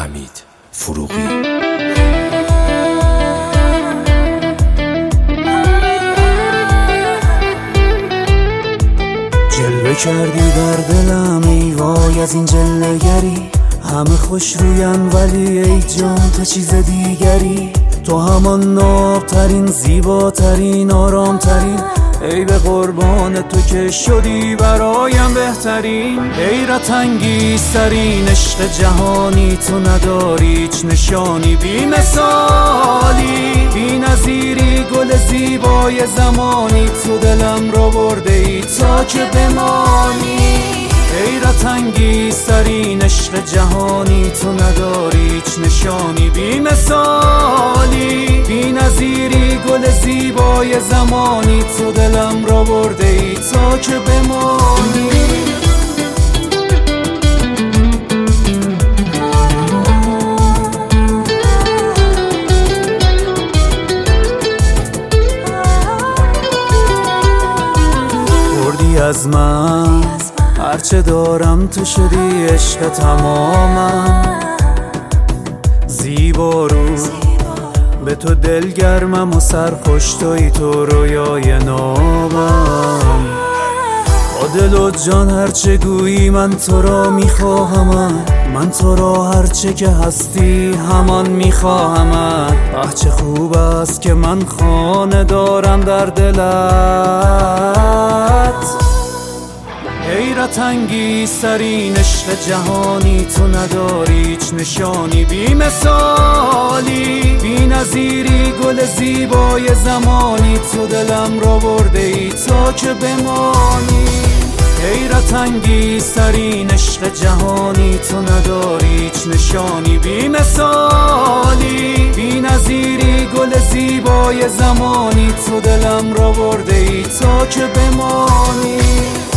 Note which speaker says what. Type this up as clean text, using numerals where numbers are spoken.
Speaker 1: حمید فروغی.
Speaker 2: جلوه کردی بر دلم ای وای از این جلوگری، همه خوش روین ولی ای جان تو چیز دیگری. تو همان نابترین زیباترین آرامترین، ای به قربان تو که شدی برایم بهترین. حیرت انگیزترین عشق جهانی، تو نداری هیچ نشانی، بی مثالی بی نظیری، گل زیبای زمانی. تو دلم را برده ای تا که بمانی. حیرت انگیزترین عشق جهانی، تو نداری هیچ نشانی، بی مثالی بی نظیری، گل زیبای زمانی. تو دلم را برده ای تا که بمانی. بردی از من هرچه دارم، تو شدی عشق تمامم. زیبا رو به تو دلگرمم و سرخوش توی تو رویای نامم. با دل و جان هرچه گویی من تو را میخواهم، من تو را هرچه که هستی همان میخواهم. چه خوب است که من خانه دارم در دلت. حیرت انگیزترین عشق جهانی، تو نداری هیچ نشانی، بی مثالی بی نظیری، گل زیبای زمانی. تو دلم را برده ای تا که بمانی. حیرت انگیزترین عشق جهانی، تو نداری هیچ نشانی، بی مثالی بی نظیری، گل زیبای زمانی. تو دلم را برده ای تا که بمانی.